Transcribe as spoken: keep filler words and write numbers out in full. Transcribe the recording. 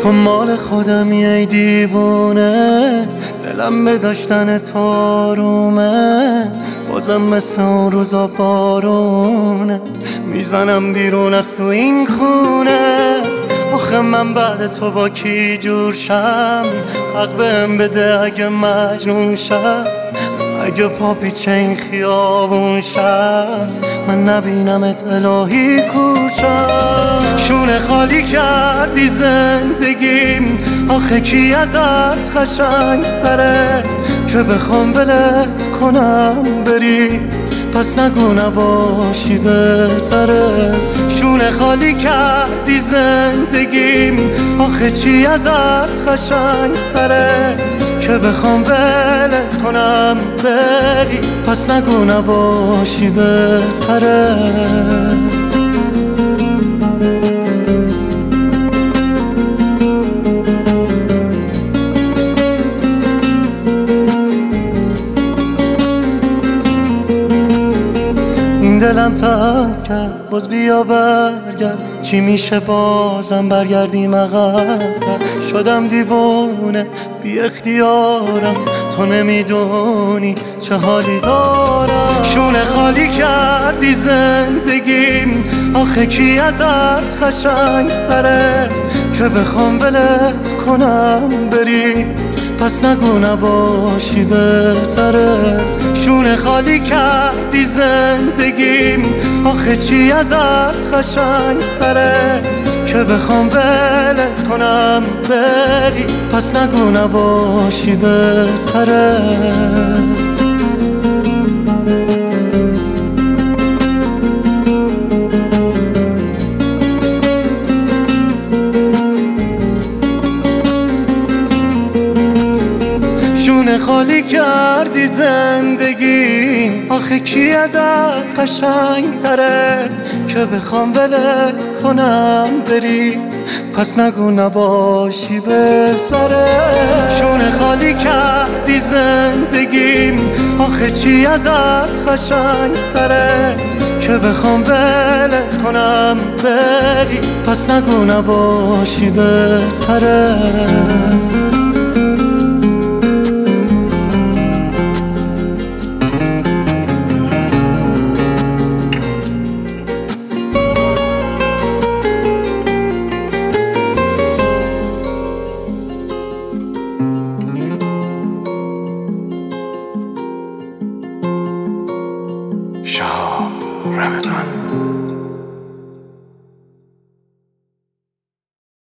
تو مال خودمی ای دیوونه، دلم به داشتن تو آرومه. بازم مثل اون روزا بارونه، میزنم بیرون از تو این خونه. آخه من بعد تو با کی جور شم؟ حق بهم بده اگه مجنون شم، اگه پا پیچه این خیابون شم، من نبینمت الهی کورشم. شونه خالی کردی زندگیم، آخه کی ازت قشنگ تره که بخوام ولت کنم بری، پس نگو نباشی بهتره. شونه خالی کردی زندگیم، آخه چی ازت قشنگ تره که بخوام ولت کنم بری، پس نگو نباشی بهتره. دلم تب کرد باز بیا برگرد، چی میشه بازم برگردیم عقب‌تر؟ شدم دیوونه بی اختیارم، تو نمیدونی چه حالی دارم. شونه خالی کردی زندگیم، آخه کی ازت قشنگ تره که بخوام ولت کنم بری، پس نگو نباشی بهتره. شونه خالی کردی زندگیم، آخه چی ازت قشنگ تره که بخوام ولت کنم بری، پس نگو نباشی بهتره. شونه خالی کردی زندگیم، آخه کی ازت قشنگ تره که بخوام ولت کنم بری، پس نگو نباشی بهتره. شونه خالی کردی زندگیم، آخه چی ازت قشنگ تره که بخوام ولت کنم بری، پس نگو نباشی بهتره. شهاب رمضان.